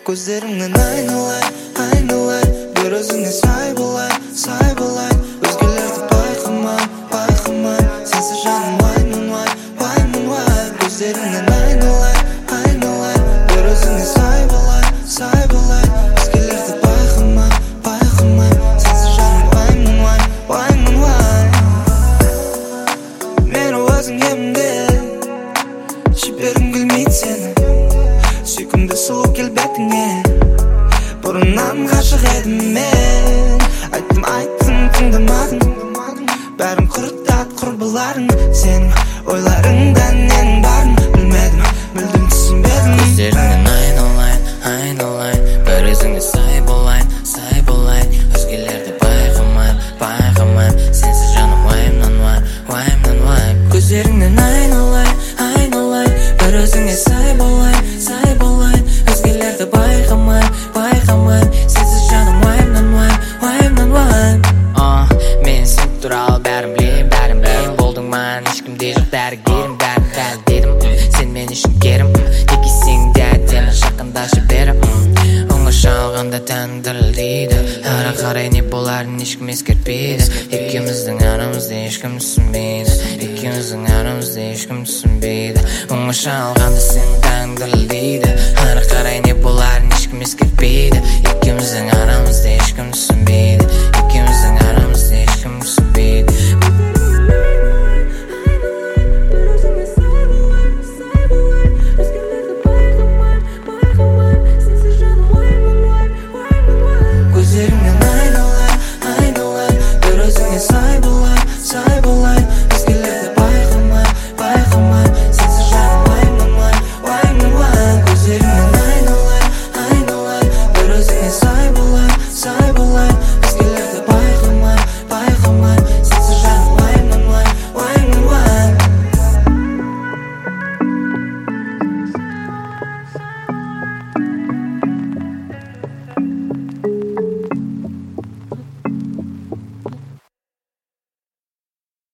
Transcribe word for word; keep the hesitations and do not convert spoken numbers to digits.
Көздеріңнен айналай, айналай, бір өзіңе сай болай, сай болай. Өзгелерді байқамай, байқамай, сенсіз жаным вайнмын, вай, вайнмын, вай. Көздеріңнен айналай, айналай, бір өзіңе сай болай, сай болай. Өзгелерді байқамай, байқамай, сенсіз жаным вайнмын, вай, вайнмын, вай. Мені өзің емде жібергім келмейді сені. Сүйкімді сұлу келбетіңе бұрыннан ғашық едім мен. Айттым, айттым, тыңдамадың. Бәрін құртады құрбыларың. Сенің ойларыңда ненің барын білмедім, мүлдем түсінбедім. Көздеріңнен айналайын, айналайын, бір өзіңе сай болайын, сай болайын. Өзгелерді байқамайын, байқамайын, сенсіз жаным уайымнан уайым, уайымнан уайым. Көздеріңнен айналайын, айналайын, бір өзіңе сай болайын, сай болайын. Өзгелерді байқамайын, байқамайын, сенсіз жаным уайымнан уайым, уайымнан уайым. А, мен сен туралы бәрін білем, бәрін білем. Болдың маған ешкімде жоқ дәрігерім, бәрін дәл дедім. Сен мен үшін керім, екесің де әдемі, жақындашы беріп. Оңаша алғанда тәнің дірілдейді. Ары қарай не боларын ешкім ескертпейді. Екеуміздің арамызды ешкім түсінбейді, екеуміздің арамызды ешкім түсінбейді. Оңаша алғанда сенің тәнің дірілдейді. Ары қарай не боларын ешкім ескертпейді. Екеуміздің арамызды ешкім түсінбейді.